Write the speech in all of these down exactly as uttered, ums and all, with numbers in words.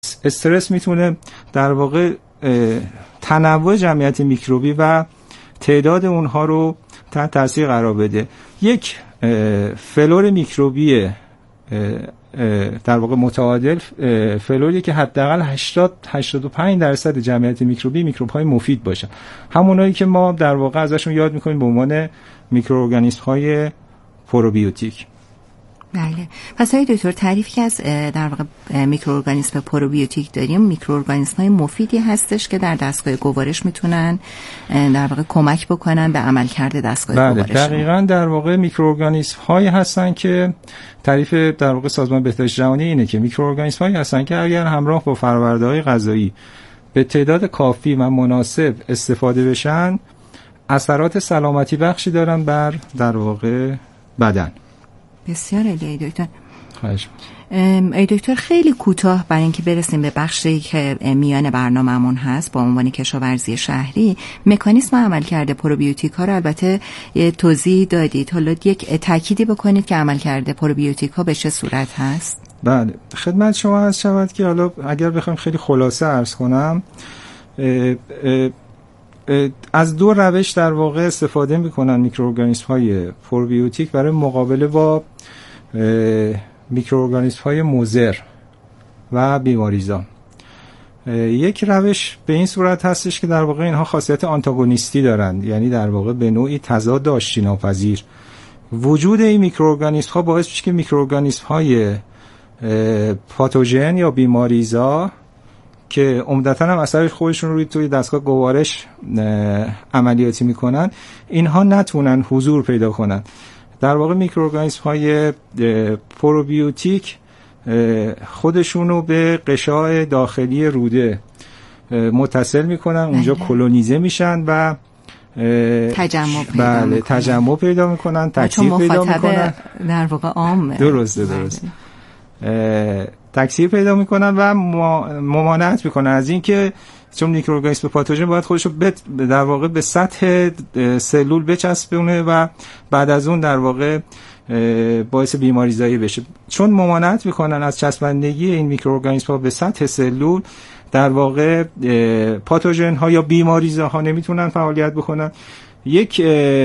استرس میتونه در واقع تنوع جمعیت میکروبی و تعداد اونها رو تحت تاثیر قرار بده. یک فلور میکروبی در واقع متعادل فلوری که حداقل هشتاد تا هشتاد و پنج درصد جمعیت میکروبی میکروب‌های مفید باشه، همونایی که ما در واقع ازشون یاد می‌کنیم به عنوان میکروارگانیسم‌های پروبیوتیک. بله. پس های دکتر تعریف که از در واقع میکروارگانیسم پروبیوتیک داریم، میکروارگانیسم‌های مفیدی هستش که در دستگاه گوارش میتونن در واقع کمک بکنن به عملکرد دستگاه بله، گوارش. دقیقاً در واقع میکروارگانیسم‌هایی هستن که تعریف در واقع سازمان بهداشت جهانی اینه که میکروارگانیسم‌هایی هستن که اگر همراه با فرآورده‌های غذایی به تعداد کافی و مناسب استفاده بشن، اثرات سلامتی بخشی دارن بر در واقع بدن. بسیار عالی دکتر. خواهش ای دکتر خیلی کوتاه برای اینکه برسیم به بخشی که میان برنامه‌مون هست با عنوان کشاورزی شهری، مکانیسم عملکرد پروبیوتیک ها رو البته توضیح دادید، حالا یک تأکیدی بکنید که عملکرد پروبیوتیک ها به چه صورت هست؟ بله، خدمت شما عرض شود که حالا اگر بخوام خیلی خلاصه عرض کنم، اه اه از دو روش در واقع استفاده میکنن میکروارگانیسم های پروبیوتیک برای مقابله با میکروارگانیسم های مضر و بیماریزا. یک روش به این صورت هستش که در واقع اینها خاصیت آنتاگونیستی دارند، یعنی در واقع به نوعی تضاد آشتی ناپذیر. وجود این میکروارگانیسم ها باعث میشه که میکروارگانیسم های پاتوژن یا بیماریزا که عمدتاً هم اثرش خودشون روی توی دستگاه گوارش عملیاتی میکنن، اینها نتونن حضور پیدا کنن. در واقع میکروارگانیسم های پروبیوتیک خودشونو به قشای داخلی روده متصل میکنن، اونجا کلونیزه میشن و تجمع پیدا بله میکنن. تجمع پیدا میکنن، تکثیر پیدا میکنن. در واقع عامه. درسته درسته. تکثیر پیدا میکنن و ممانعت میکنن از این که چون میکروارگانیسم پاتوژن باید خودشو در واقع به سطح سلول بچسبونه و بعد از اون در واقع باعث بیماریزایی بشه. چون ممانعت میکنن از چسبندگی این میکروارگانیسم ها به سطح سلول، در واقع پاتوژن ها یا بیماریزا ها نمیتونن فعالیت بکنن. یک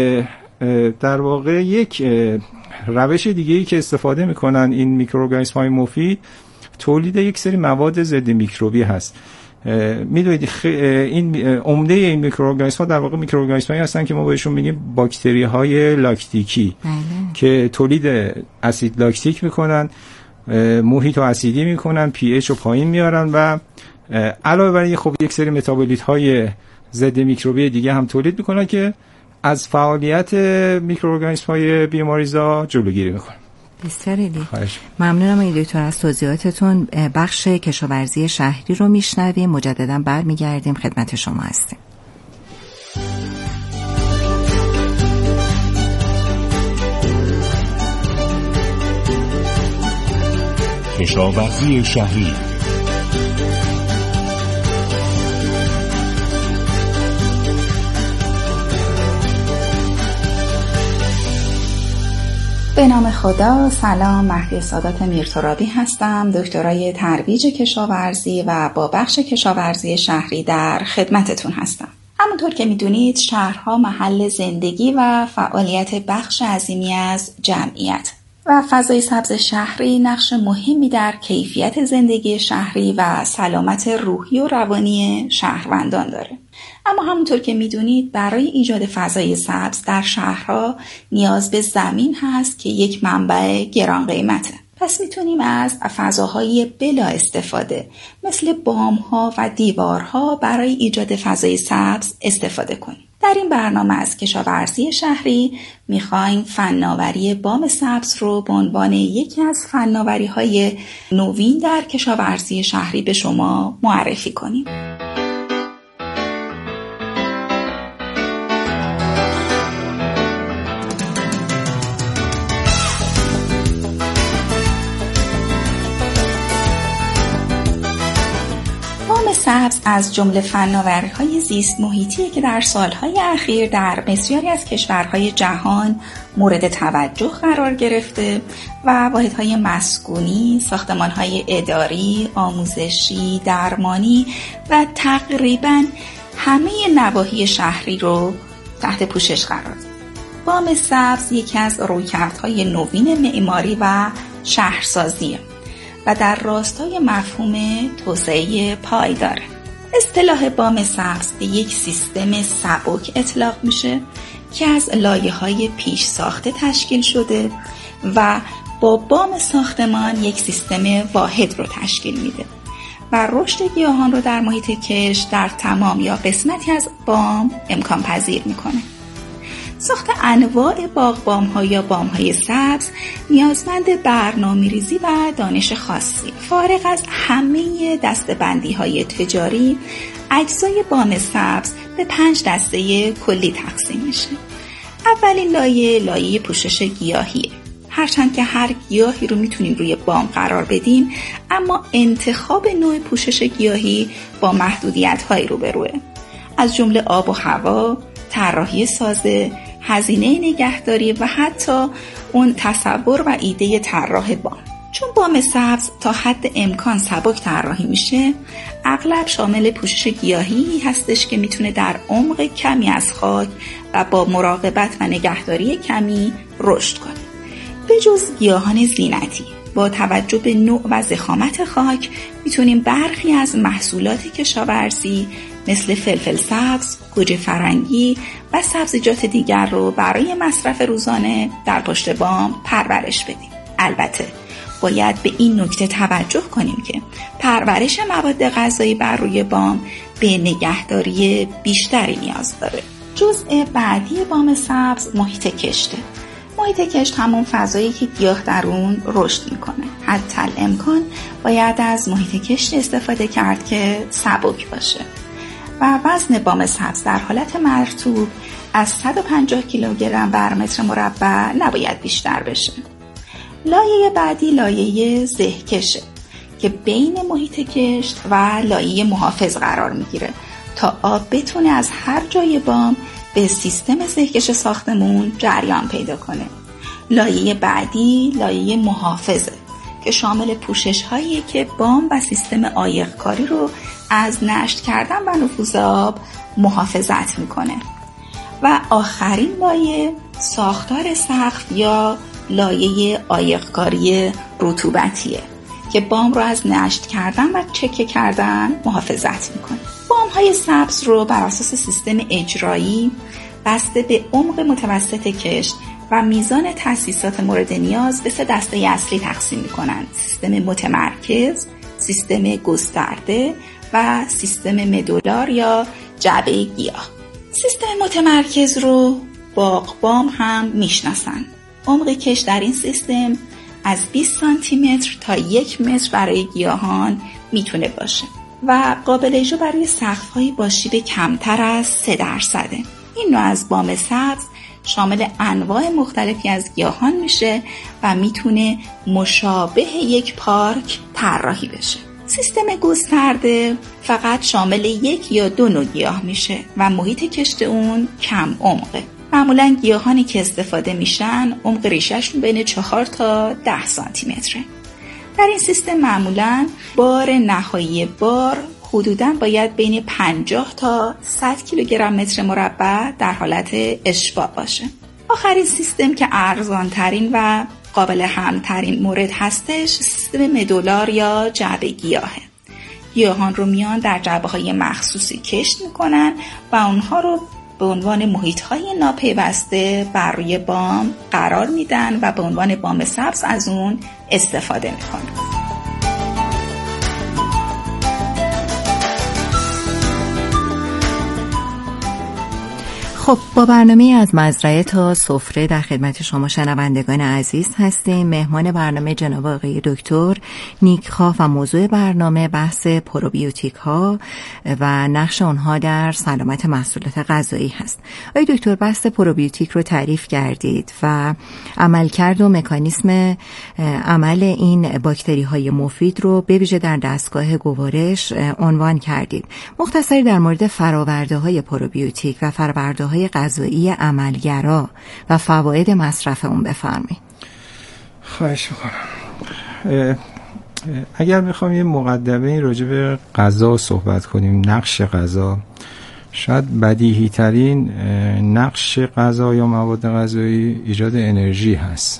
در واقع یک روش دیگه‌ای که استفاده میکنن این میکروارگانیسم های مفید، تولید یک سری مواد ضد میکروبی هست. میدونید این عمده این میکروارگانیسم ها در واقع میکروارگانیسم هایی هستن که ما بهشون میگیم باکتری های لاکتیکی بله. که تولید اسید لاکتیک میکنن، محیط رو اسیدی میکنن، پی اچ رو پایین میارن و علاوه بر این خب یک سری متابولیت های ضد میکروبی دیگه هم تولید میکنن که از فعالیت میکروارگانیسم های بیماریزا جلوگیری میکنن. بسیار عالی. ممنونم ای دکتر از توضیحاتتون. بخش کشاورزی شهری رو میشنویم، مجددا برمیگردیم خدمت شما هستیم. کشاورزی شهری. به نام خدا. سلام، مهدی سادات میرترابی هستم، دکترای ترویج کشاورزی و با بخش کشاورزی شهری در خدمتتون هستم. همونطور که میدونید شهرها محل زندگی و فعالیت بخش عظیمی از جمعیت و فضای سبز شهری نقش مهمی در کیفیت زندگی شهری و سلامت روحی و روانی شهروندان داره. اما همونطور که میدونید برای ایجاد فضای سبز در شهرها نیاز به زمین هست که یک منبع گران قیمته. پس میتونیم از فضاهای بلا استفاده مثل بام‌ها و دیوارها برای ایجاد فضای سبز استفاده کنیم. در این برنامه از کشاورزی شهری میخوایم فناوری بام سبز رو به عنوان یکی از فناوری‌های نوین در کشاورزی شهری به شما معرفی کنیم. سبز از جمله فناوری‌های زیست محیطی که در سالهای اخیر در بسیاری از کشورهای جهان مورد توجه قرار گرفته و واحدهای مسکونی، ساختمان‌های اداری، آموزشی، درمانی و تقریباً همه نواحی شهری رو تحت پوشش قرار داد. بام سبز یکی از رویکردهای نوین معماری و شهرسازیه و در راستای مفهوم توسعه پایداره. اصطلاح بام سبز به یک سیستم سبک اطلاق میشه که از لایه‌های پیش ساخته تشکیل شده و با بام ساختمان یک سیستم واحد رو تشکیل میده و رشد گیاهان رو در محیط کشت در تمام یا قسمتی از بام امکان پذیر میکنه. ساخت انواع باغبام‌ها یا بام‌های سبز نیازمند برنامه‌ریزی و دانش خاصی. فارغ از همه دسته‌بندی‌های تجاری، اجزای بام سبز به پنج دسته کلی تقسیم میشه. اولین لایه لایه پوشش گیاهیه. هرچند که هر گیاهی رو میتونیم روی بام قرار بدیم، اما انتخاب نوع پوشش گیاهی با محدودیت‌هایی روبروه. از جمله آب و هوا، طراحی سازه، هزینه نگهداری و حتی اون تصور و ایده طراح بام. چون بام سبز تا حد امکان سبک طراحی میشه، اغلب شامل پوشش گیاهی هستش که میتونه در عمق کمی از خاک و با مراقبت و نگهداری کمی رشد کنه. به جز گیاهان زینتی، با توجه به نوع و ضخامت خاک میتونیم برخی از محصولات کشاورزی مثل فلفل سبز، گوجه فرنگی و سبزیجات دیگر رو برای مصرف روزانه در پشت بام پرورش بدیم. البته باید به این نکته توجه کنیم که پرورش مواد غذایی بر روی بام به نگهداری بیشتری نیاز داره. جزء بعدی بام سبز محیط کشته. محیط کشت همون فضایی که گیاه در اون رشد میکنه. حتی الامکان باید از محیط کشت استفاده کرد که سبک باشه و وزن بام سبز در حالت مرطوب از صد و پنجاه کیلوگرم بر متر مربع نباید بیشتر بشه. لایه بعدی لایه زهکشه که بین محیط کشت و لایه محافظ قرار میگیره تا آب بتونه از هر جای بام به سیستم زهکش ساختمون جریان پیدا کنه. لایه بعدی لایه محافظه که شامل پوشش هایی که بام و سیستم عایق کاری رو از نشت کردن و نفوذ آب محافظت میکنه. و آخرین لایه ساختار سقف یا لایه عایق کاری رطوبتیه که بام رو از نشت کردن و چکه کردن محافظت میکنه. بام های سبز رو بر اساس سیستم اجرایی بسته به عمق متوسط کشت و میزان تأسیسات مورد نیاز به سه دسته اصلی تقسیم میکنن: سیستم متمرکز، سیستم گسترده و سیستم مدولار یا جعبه گیاه. سیستم متمرکز رو باغبام هم میشناسن. عمق کشت در این سیستم از بیست سانتی متر تا یک متر برای گیاهان میتونه باشه و قابل اجرا برای سقف‌هایی با شیب کمتر از سه درصده. این نوع از بام سبز شامل انواع مختلفی از گیاهان میشه و میتونه مشابه یک پارک طراحی بشه. سیستم گسترده فقط شامل یک یا دو نوع گیاه میشه و محیط کشت اون کم عمقه. معمولاً گیاهانی که استفاده میشن عمق ریشه‌شون بین چهار تا ده سانتی متره. در این سیستم معمولاً بار نهایی بار حدوداً باید بین پنجاه تا صد کیلوگرم متر مربع در حالت اشباع باشه. آخرین سیستم که ارزان ترین و قابل همترین مورد هستش سیستم مدولار یا جعبه گیاهه. گیاهان رو میان در جعبه های مخصوصی کشت میکنن و اونها رو به عنوان محیط های ناپیوسته بر روی بام قرار میدن و به عنوان بام سبز از اون استفاده میکنن. خب با برنامه از مزرعه تا سفره در خدمت شما شنوندگان عزیز هستیم. مهمان برنامه جناب آقای دکتر نیکخواه و موضوع برنامه بحث پروبیوتیک ها و نقش آنها در سلامت محصولات غذایی هست. آقای دکتر بحث پروبیوتیک رو تعریف کردید و عملکرد و مکانیسم عمل این باکتری های مفید رو به ویژه در دستگاه گوارش عنوان کردید. مختصری در مورد فراورده های پروبیوتیک و فراورده های غذایی عملگرا و فواید مصرف اون بفرمایید. خواهش میکنم. اگر میخوام یه مقدمه راجع به غذا صحبت کنیم، نقش غذا، شاید بدیهی ترین نقش غذا یا مواد غذایی ایجاد انرژی هست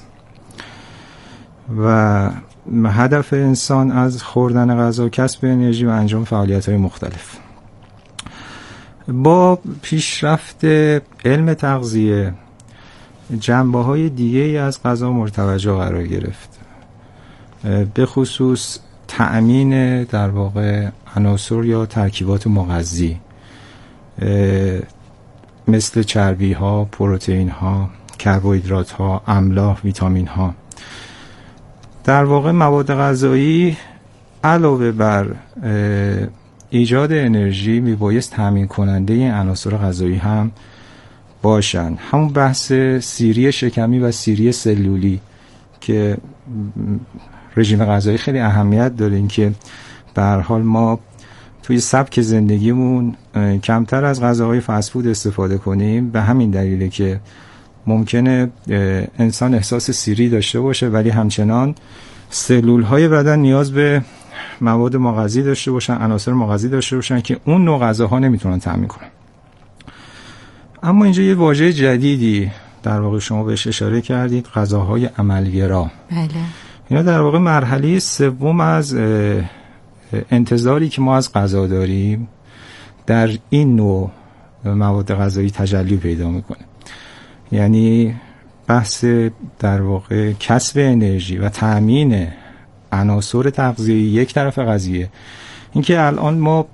و هدف انسان از خوردن غذا کسب انرژی و انجام فعالیت‌های مختلف. با پیشرفت علم تغذیه جنبه‌های دیگه‌ای از غذا مورد توجه قرار گرفت، به خصوص تأمین در واقع عناصر یا ترکیبات مغذی مثل چربی ها، پروتئین ها، کربوهیدرات ها، املاح، ویتامین ها. در واقع مواد غذایی علاوه بر ایجاد انرژی میبایست تامین کننده این عناصر غذایی هم باشن. همون بحث سیری شکمی و سیری سلولی که رژیم غذایی خیلی اهمیت داره، این که به هر حال ما توی سبک زندگیمون کمتر از غذاهای فست فود استفاده کنیم، به همین دلیله که ممکنه انسان احساس سیری داشته باشه ولی همچنان سلول‌های بدن نیاز به مواد مغذی داشته باشن، عناصر مغذی داشته باشن که اون نوع غذاها نمیتونن تامین کنن. اما اینجا یه واژه جدیدی در واقع شما بهش اشاره کردید، غذاهای عملگرا. بله. اینا در واقع مرحله سوم از انتظاری که ما از غذا داریم در این نوع مواد غذایی تجلی پیدا میکنه. یعنی بحث در واقع کسب انرژی و تأمین عناصر تغذیه‌ای یک طرف قضیه، اینکه الان ما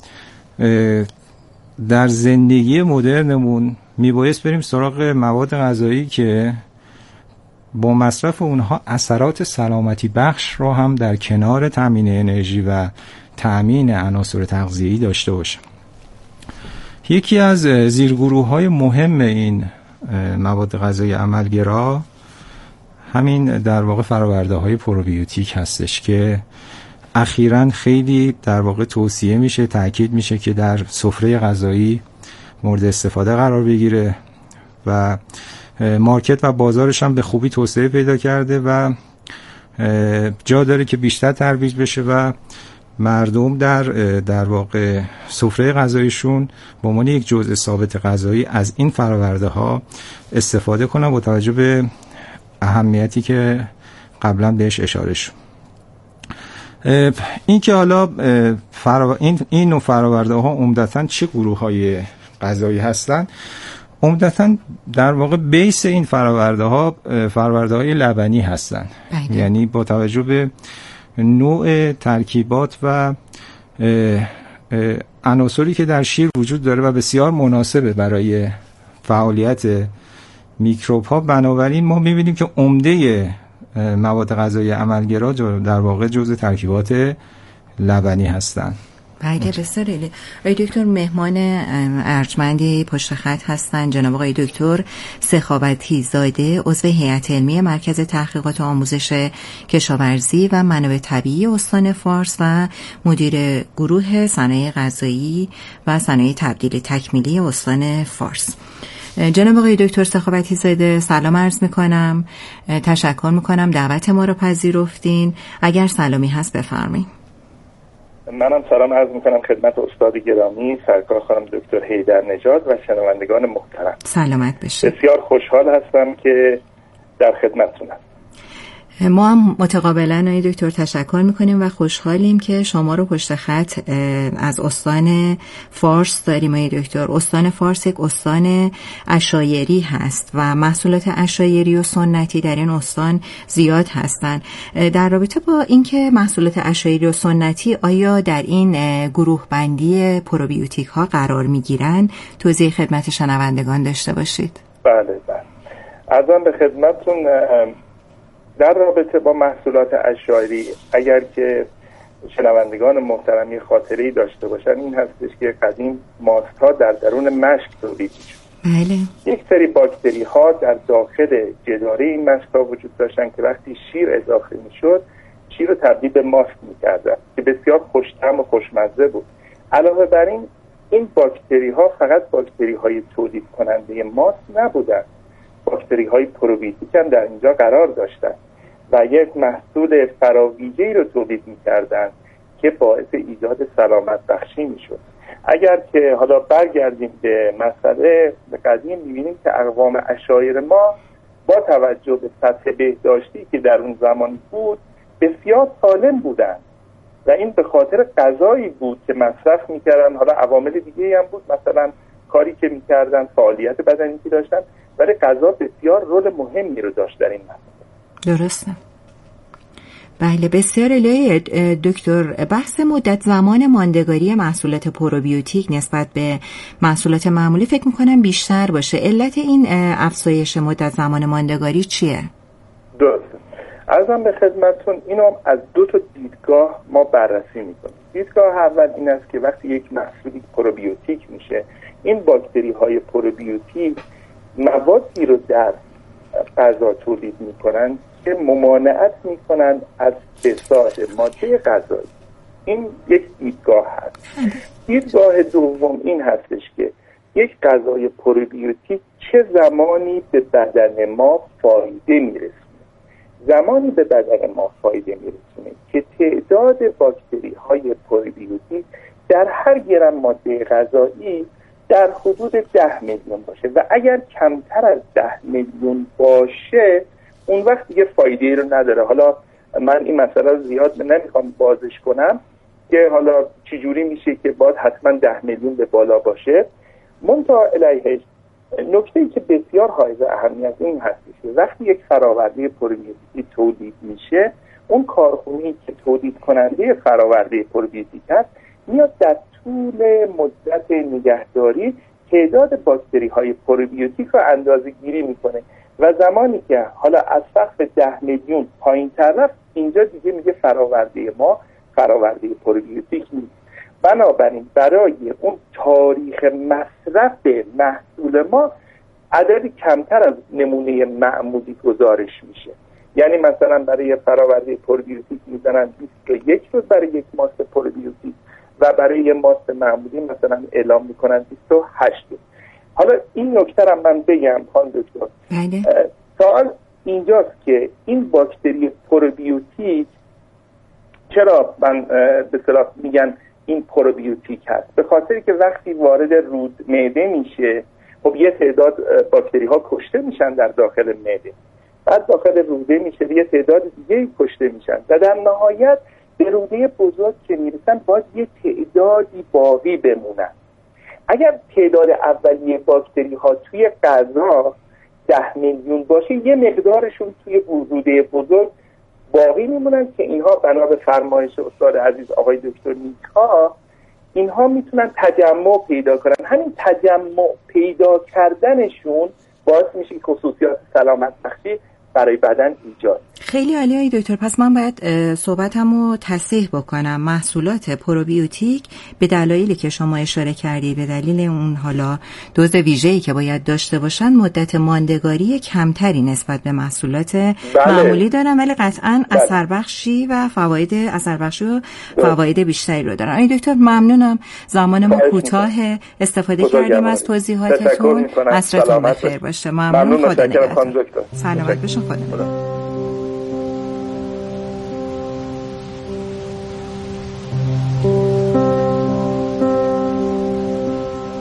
در زندگی مدرنمون میبایست بریم سراغ مواد غذایی که با مصرف اونها اثرات سلامتی بخش رو هم در کنار تامین انرژی و تامین عناصر تغذیه‌ای داشته باشه. یکی از زیرگروه‌های مهم این مواد غذایی عملگرا همین در واقع فرآورده‌های پروبیوتیک هستش که اخیراً خیلی در واقع توصیه میشه، تاکید میشه که در سفره غذایی مورد استفاده قرار بگیره و مارکت و بازارش هم به خوبی توسعه پیدا کرده و جا داره که بیشتر ترویج بشه و مردم در در واقع سفره غذایشون به عنوان یک جزء ثابت غذایی از این فراورده ها استفاده کنن با توجه به اهمیتی که قبلا بهش اشاره شد. این که حالا فرا... این این نوع فراورده ها عمدتاً چه گروه های غذایی هستن؟ عمدتاً در واقع بیس این فراورده ها فراورده های لبنی هستن. بایده. یعنی با توجه به نوع ترکیبات و عناصری که در شیر وجود داره و بسیار مناسبه برای فعالیت میکروب ها، بنابراین ما میبینیم که عمده مواد غذایی عملگرا در واقع جزء ترکیبات لبنی هستند. بله بسیار عالی. آقای دکتر مهمان ارجمندی پشت خط هستن، جناب آقای دکتر سخاوتی زاده، عضو هیئت علمی مرکز تحقیقات و آموزش کشاورزی و منابع طبیعی استان فارس و مدیر گروه صنایع غذایی و صنایع تبدیل تکمیلی استان فارس. جناب آقای دکتر سخاوتی زاده سلام عرض میکنم، تشکر میکنم دعوت ما رو پذیرفتین. اگر سلامی هست بفرمایید. منم سلام عرض میکنم خدمت استاد گرامی سرکار خانم دکتر حیدر نژاد و شنوندگان محترم. سلامت بشید. بسیار خوشحال هستم که در خدمتتونم. ما هم متقابلا آقای دکتر تشکر میکنیم و خوشحالیم که شما رو پشت خط از استان فارس داریم. آقای دکتر، استان فارس یک استان عشایری هست و محصولات عشایری و سنتی در این استان زیاد هستند. در رابطه با اینکه محصولات عشایری و سنتی آیا در این گروه بندی پروبیوتیک ها قرار میگیرن توضیح خدمت شنوندگان داشته باشید. بله بله، عرضم به خدمتتون در رابطه با محصولات عشایری اگر که شنوندگان محترمی خاطره‌ای داشته باشن این هستش که قدیم ماست ها در درون مشک تولید می‌شد. بله. یک سری باکتری ها در داخل جداره این مشک ها وجود داشتن که وقتی شیر اضافه می‌شد شیر رو تبدیل به ماست می‌کردن که بسیار خوش‌طعم و خوشمزه بود. علاوه بر این این باکتری ها فقط باکتری های تولید کننده ماست نبودن، باکتری های پروبیوتیک هم در اینجا قرار داشتن و یک محصول فراویژه‌ای رو تولید می‌کردن که باعث ایجاد سلامت بخشی می‌شد. اگر که حالا برگردیم به مسئله قدیم می‌بینیم که اقوام عشایر ما با توجه به سطح بهداشتی که در اون زمان بود بسیار سالم بودند و این به خاطر غذایی بود که مصرف می‌کردن. حالا عوامل دیگه‌ای هم بود، مثلا کاری که می‌کردن، فعالیت بدنی که داشتن، ولی غذا بسیار رول مهمی رو داشت در این مسئله. درسته. بله بسیار عالی دکتر. بحث مدت زمان ماندگاری محصولات پروبیوتیک نسبت به محصولات معمولی فکر می‌کنم بیشتر باشه. علت این افزایش مدت زمان ماندگاری چیه؟ درسته. عرضم به خدمتتون اینو از دو تا دیدگاه ما بررسی می‌کنیم. دیدگاه اول این است که وقتی یک محصولی پروبیوتیک میشه این باکتری‌های پروبیوتیک موادی رو در غذا تولید میکنن که ممانعت میکنن از فساد ماده غذایی. این یک دیدگاه هست. دیدگاه دوم این هستش که یک غذای پروبیوتیک چه زمانی به بدن ما فایده میرسونه. زمانی به بدن ما فایده میرسونه که تعداد باکتری های پروبیوتیک در هر گرم ماده غذایی در حدود ده میلیون باشه و اگر کمتر از ده میلیون باشه اون وقت دیگه فایده رو نداره. حالا من این مسئله زیاد نمیخوام بازش کنم که حالا چجوری میشه که باید حتما ده میلیون به بالا باشه. منتها علیهش نکته‌ای که بسیار حائز اهمیت این هست که وقتی یک فراورده پروبیوتیک تولید میشه اون کارخونه‌ای که تولید کننده فراورده پروبیوتیک است میاد در طول مدت نگهداری تعداد باکتری های پروبیوتیک رو اندازه گیری میکنه و زمانی که حالا از سقف ده میلیون پایین تر رفت اینجا دیگه میگه فراورده ما فراورده پروبیوتیک نیست. بنابراین برای اون تاریخ مصرف محصول ما عددی کمتر از نمونه معمولی گزارش میشه. یعنی مثلا برای فراورده پروبیوتیک میزنن بیست و یک روز برای یک ماست پروبیوتیک و برای یه ماست معمولی مثلا اعلام میکنن بیست و هشت روز. حالا این نکته رو من بگم خانم دکتر. بله. سوال اینجاست که این باکتری پروبیوتیک چرا من به اصطلاح میگن این پروبیوتیک هست؟ به خاطری که وقتی وارد رود معده میشه خب یه تعداد باکتری ها کشته میشن در داخل معده، بعد داخل روده میشه یه تعداد دیگه کشته میشن و در نهایت به روده بزرگ که میرسن باید یه تعدادی باقی بمونن. اگر تعداد اولیه باکتری ها توی غذا ده میلیون باشه یه مقدارشون توی روده بزرگ باقی میمونن که اینها بنا به فرمایش استاد عزیز آقای دکتر نیکا اینها میتونن تجمع پیدا کنن. همین تجمع پیدا کردنشون باعث میشه خصوصیات سلامت بخشی برای بدن ایجاد. خیلی عالی آقای دکتر. پس من باید صحبتمو تصحیح بکنم. محصولات پروبیوتیک به دلایلی که شما اشاره کردی، به دلیل اون حالا دوز ویژه‌ای که باید داشته باشن، مدت ماندگاری کمتری نسبت به محصولات بله. معمولی دارن، ولی قطعاً بله. اثر بخشی و فواید اثر بخشی و فواید بیشتری رو دارن. آقای دکتر ممنونم، زمان ما کوتاه، استفاده کردیم از توضیحاتتون. عصرتون بخیر باشه. ممنون. خدا نگهدار. سلامت باشین. خدا.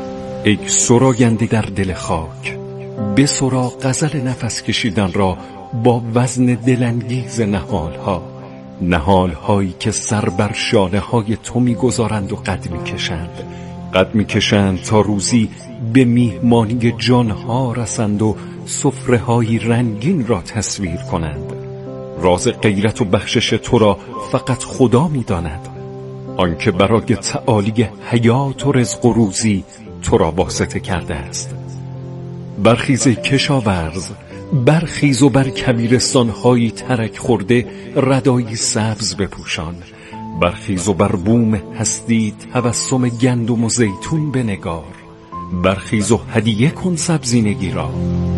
ای سراینده در دل خاک، بسرا غزل نفس کشیدن را با وزن دلانگیز نهالها، نهالهایی که سر بر شانه های تو میگذارند و قد میکشند، قد میکشند تا روزی به میهمانی جانها رسند و سفره های رنگین را تصویر کنند. راز غیرت و بخشش تو را فقط خدا میداند، آنکه برای تعالی حیات و رزق و روزی تو را واسطه کرده است. برخیز کشاورز، برخیز و بر کبیرستان‌هایی ترک خورده ردایی سبز بپوشان. برخیز و بر بوم هستی تبسم گندم و زیتون بنگار. برخیز و هدیه کن سبزینگی را.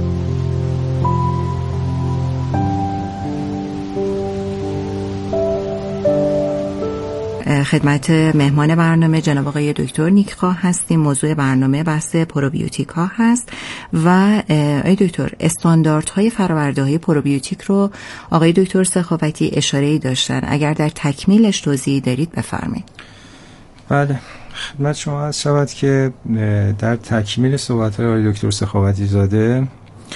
خدمت مهمان برنامه جناب آقای دکتر نیکخواه هستیم. موضوع برنامه بحث پروبیوتیک ها هست و آقای دکتر استانداردهای فرآورده‌های پروبیوتیک رو آقای دکتر سخاوتی اشاره‌ای داشتن، اگر در تکمیلش توضیحی دارید بفرمایید. بله، خدمت شما عرض شود که در تکمیل صحبت‌های آقای دکتر سخاوتی زاده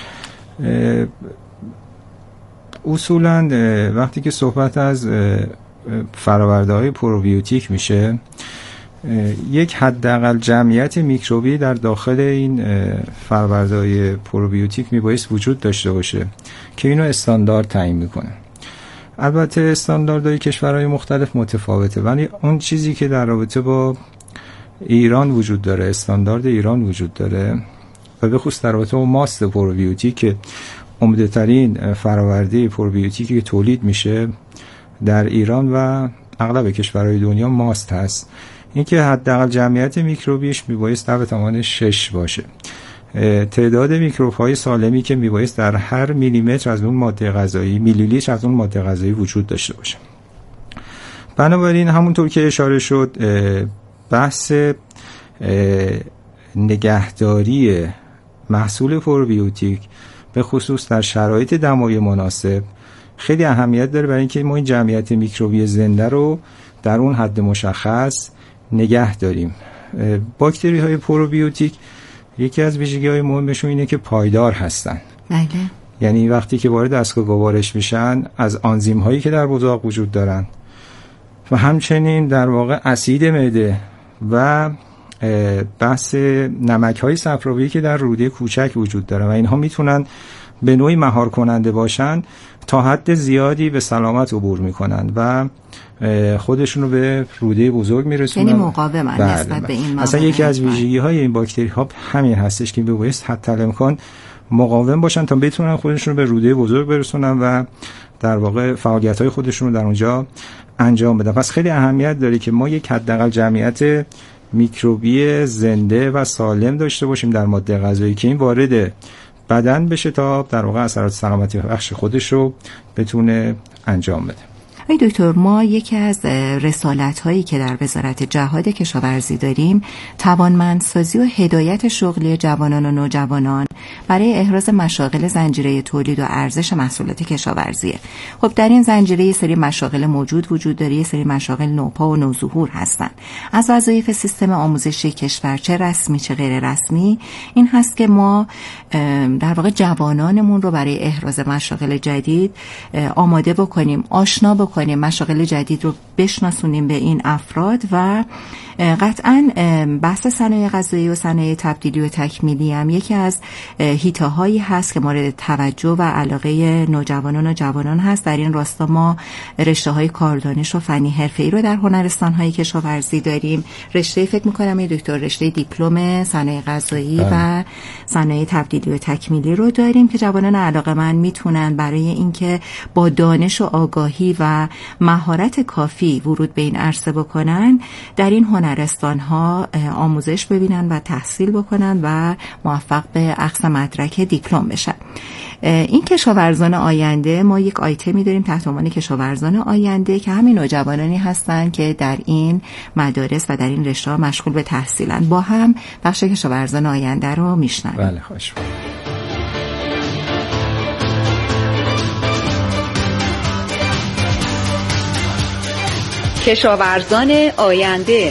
اصولاً وقتی که صحبت از فرآورده‌های پروبیوتیک میشه، یک حداقل جمعیت میکروبی در داخل این فرآورده‌های پروبیوتیک میبایست وجود داشته باشه که اینو استاندارد تعیین میکنه. البته استانداردهای کشورهای مختلف متفاوته، ولی اون چیزی که در رابطه با ایران وجود داره، استاندارد ایران وجود داره و به خصوص در رابطه با ماست پروبیوتیک که عمده ترین فرآورده پروبیوتیکی که تولید میشه در ایران و اغلب کشورهای دنیا ماست هست. این که حداقل جمعیت میکروبیش میبایست در توان شش باشه. تعداد میکروب های سالمی که میبایست در هر میلیمتر از اون ماده غذایی، میلی لیتر از اون ماده غذایی وجود داشته باشه. بنابراین همونطور که اشاره شد، بحث نگهداری محصول پروبیوتیک به خصوص در شرایط دمای مناسب خیلی اهمیت داره، برای اینکه ما این جمعیت میکروبی زنده رو در اون حد مشخص نگه داریم. باکتری های پروبیوتیک یکی از ویژگی های مهمشون اینه که پایدار هستن. بله. یعنی وقتی که وارد دستگاه گوارش میشن، از آنزیم هایی که در بزاق وجود دارن و همچنین در واقع اسید معده و بحث نمک های صفراوی که در روده کوچک وجود داره و اینها میتونن به نوعی مهار کننده باشن، تا حد زیادی به سلامت عبور میکنن و خودشون رو به روده بزرگ میرسونن. یعنی مقاومن نسبت به این مواد. اصلا یکی از ویژگی های این باکتری ها همین هستش که بایست حتی الامکان مقاوم باشن تا بتونن خودشون رو به روده بزرگ برسونن و در واقع فعالیت های خودشون رو در اونجا انجام بدن. پس خیلی اهمیت داره که ما یک حداقل جمعیت میکروبی زنده و سالم داشته باشیم در ماده غذایی که این وارد بدن بشه تا در واقع اثرات سلامتی بخش خودش رو بتونه انجام بده. ای دکتر، ما یکی از رسالت هایی که در وزارت جهاد کشاورزی داریم توانمندسازی و هدایت شغلی جوانان و نوجوانان برای احراز مشاغل زنجیره تولید و ارزش محصولات کشاورزیه. خب در این زنجیره یه سری مشاغل موجود وجود داره، یه سری مشاغل نوپا و نوظهور هستن. از وظایف سیستم آموزشی کشور، چه رسمی چه غیر رسمی، این هست که ما در واقع جوانانمون رو برای احراز مشاغل جدید آماده بکنیم، آشنا بکنیم، مشاغل جدید رو بشناسونیم به این افراد و قطعاً بحث صنایع غذایی و صنایع تبدیلی و تکمیلی هم یکی از حیطه هایی هست که مورد توجه و علاقه نوجوانان و جوانان هست. در این راستا ما رشته های کاردانش و فنی حرفه‌ای رو در هنرستان های کشاورزی داریم. رشته فکر می‌کنم ای دکتر رشته دیپلم صنایع غذایی و صنایع تبدیلی و تکمیلی رو داریم که جوانان علاقه‌مند میتونن برای اینکه با دانش و آگاهی و مهارت کافی ورود به این عرصه بکنن در این هنرستان ها آموزش ببینن و تحصیل بکنن و موفق به اخذ مدرک دیپلم بشن. این کشاورزان آینده، ما یک آیتمی داریم تحت عنوان کشاورزان آینده که همین نوجوانانی هستن که در این مدارس و در این رشته مشغول به تحصیلن. با هم بخش کشاورزان آینده رو میشنویم. بله، خوش. کشاورزان آینده.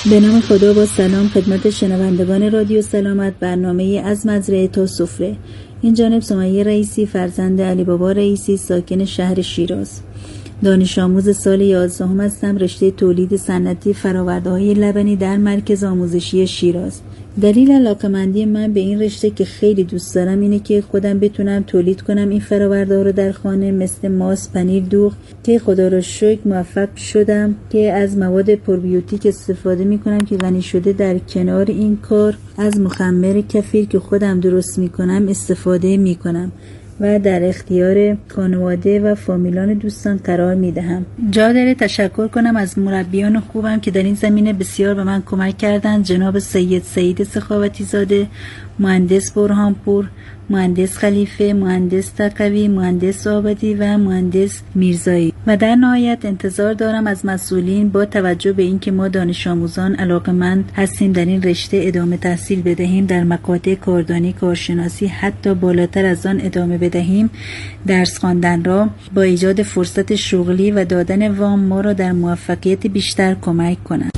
به نام خدا، با سلام خدمت شنوندگان رادیو سلامت، برنامه از مزرعه تا سفره. این جانب سمیه رئیسی، فرزند علی بابا رئیسی، ساکن شهر شیراز. دانش آموز سال یازدهم هستم، رشته تولید صنعتی فرآورده‌های لبنی در مرکز آموزشی شیراز. دلیل علاقه‌مندی من به این رشته که خیلی دوست دارم اینه که خودم بتونم تولید کنم این فرآورده‌ها رو در خانه، مثل ماست، پنیر دوغ، که خدا را شکر موفق شدم که از مواد پروبیوتیک استفاده می‌کنم که غنی شده. در کنار این کار از مخمر کفیر که خودم درست می‌کنم استفاده می‌کنم و در اختیار خانواده و فامیلان دوستان قرار میدهم. جا داره تشکر کنم از مربیان خوبم که در این زمینه بسیار به من کمک کردند، جناب سید سعید سخاوتی زاده، مهندس برهانپور، مهندس خلیفه، مهندس تقوی، مهندس آبادی و مهندس میرزایی. و در نهایت انتظار دارم از مسئولین با توجه به اینکه ما دانش آموزان علاقه‌مند هستیم در این رشته ادامه تحصیل بدهیم، در مقاطع کاردانی، کارشناسی، حتی بالاتر از آن ادامه بدهیم درس خواندن را، با ایجاد فرصت شغلی و دادن وام ما را در موفقیت بیشتر کمک کنند.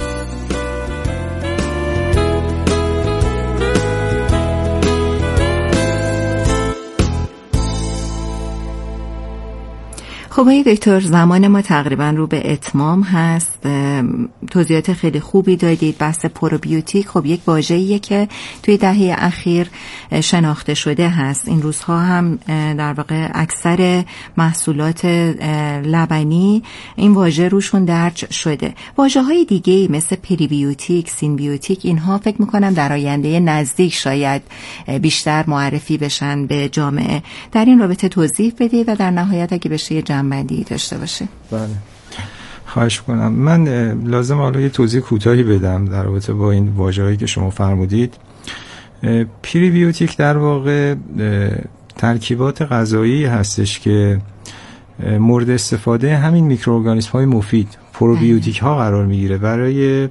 خب آقای دکتر، زمان ما تقریبا رو به اتمام هست. توضیحات خیلی خوبی دادید. بحث پروبیوتیک خب یک واژه‌ایه که توی دهه اخیر شناخته شده هست. این روزها هم در واقع اکثر محصولات لبنی این واژه روشون درج شده. واژه‌های دیگه‌ای مثل پریبیوتیک، سینبیوتیک، اینها فکر می‌کنم در آینده نزدیک شاید بیشتر معرفی بشن به جامعه. در این رابطه توضیح بدید و در نهایت اگه بشه جنبندی داشته باشه. بله، خواهش کنم. من لازم حالا یه توضیح کوتاهی بدم در رابطه با این واژه‌هایی که شما فرمودید. پریبیوتیک در واقع ترکیبات غذایی هستش که مورد استفاده همین میکروارگانیسم های مفید، پروبیوتیک ها قرار میگیره برای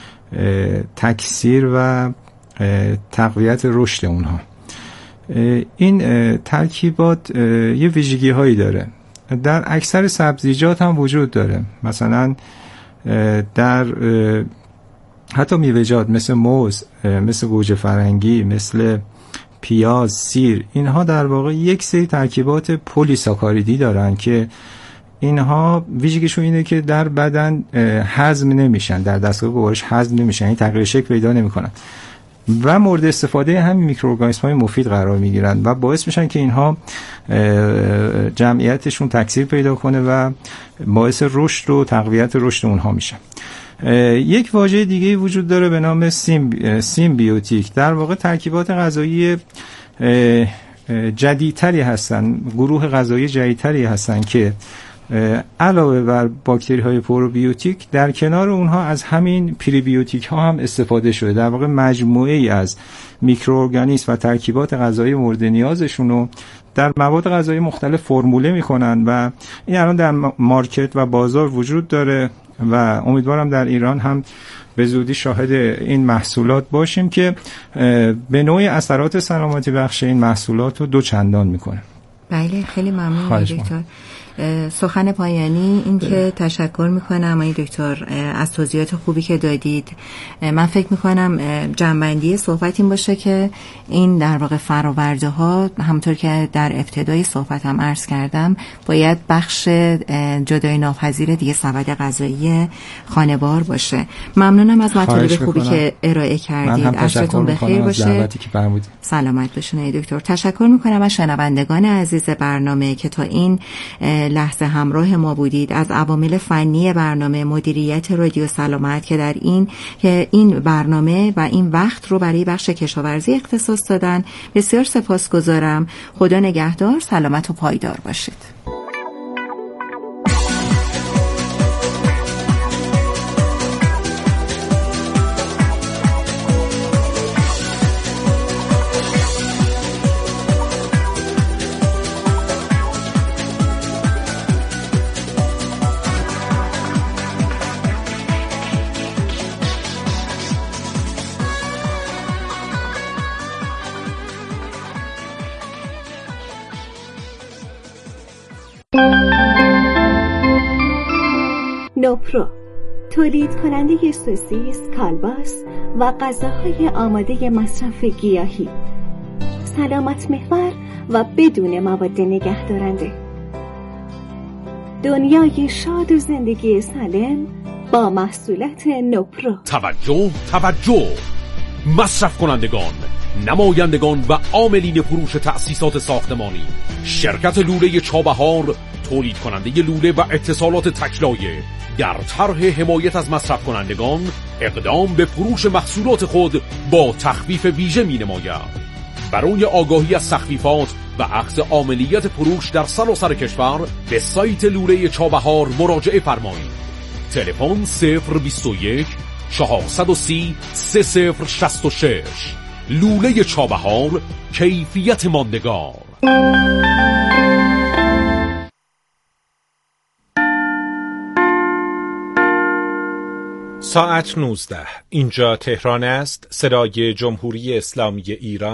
تکثیر و تقویت رشد اونها. این ترکیبات یه ویژگی هایی داره، در اکثر سبزیجات هم وجود داره. مثلا در حتی میوه‌جات مثل موز، مثل گوجه فرنگی، مثل پیاز، سیر، اینها در واقع یک سری ترکیبات پلی ساکاریدی دارن که اینها ویژگیشون اینه که در بدن هضم نمیشن، در دستگاه گوارش هضم نمیشن، این تغییر شکل پیدا نمیکنن و مورد استفاده همین میکروارگانیسم های مفید قرار میگیرن و باعث میشن که اینها جمعیتشون تکثیر پیدا کنه و باعث رشد و تقویت رشد اونها میشن. یک واژه دیگه وجود داره به نام سیم سیمبیوتیک. در واقع ترکیبات غذایی جدیدتری هستن، گروه غذایی جدیدتری هستن که علاوه بر باکتری های پروبیوتیک در کنار اونها از همین پریبیوتیک ها هم استفاده شده. در واقع مجموعه ای از میکروارگانیسم و ترکیبات غذایی مورد نیازشون رو در مواد غذایی مختلف فرموله میکنن و این الان در مارکت و بازار وجود داره و امیدوارم در ایران هم به زودی شاهد این محصولات باشیم که به نوعی اثرات سلامتی بخش این محصولات رو دو چندان میکنه. بله، خیلی ممنون دکتر. سخن پایانی این که تشکر میکنم آقای دکتر از توضیحات خوبی که دادید. من فکر میکنم جنبندی صحبت این باشه که این در واقع فراورده ها همونطور که در ابتدای صحبتم عرض کردم باید بخش جدای ناپذیر دیگه سبد غذایی خانوار باشه. ممنونم از مطالب خوبی که ارائه کردید. عصرتون بخیر باشه. سلامت باشین آقای دکتر. تشکر میکنم از شنوندگان عزیز برنامه که تا این لحظه همراه ما بودید. از عوامل فنی برنامه مدیریت رادیو سلامت که در این که این برنامه و این وقت رو برای بخش کشاورزی اختصاص دادن بسیار سپاسگزارم. خدا نگهدار، سلامت و پایدار باشید. نوپرو تولید کننده سوسیس، کالباس و غذاهای آماده مصرف گیاهی، سلامت محور و بدون مواد نگهدارنده. دنیای شاد و زندگی سالم با محصولات نوپرو. توجه توجه مصرف کنندگان، نمایندگان و عاملین فروش تأسیسات ساختمانی، شرکت لوله چابهار تولید کننده لوله و اتصالات تکلایه در طرح حمایت از مصرف کنندگان اقدام به فروش محصولات خود با تخفیف ویژه می نماید. برای آگاهی از تخفیفات و اخذ عاملیت فروش در سراسر کشور به سایت لوله چابهار مراجعه فرمایید. تلفن صفر بیست و یک چهارصد و سی سه صفر شصت و شش. لوله چابهار، کیفیت ماندگار. ساعت نوزده. اینجا تهران است. صدای جمهوری اسلامی ایران.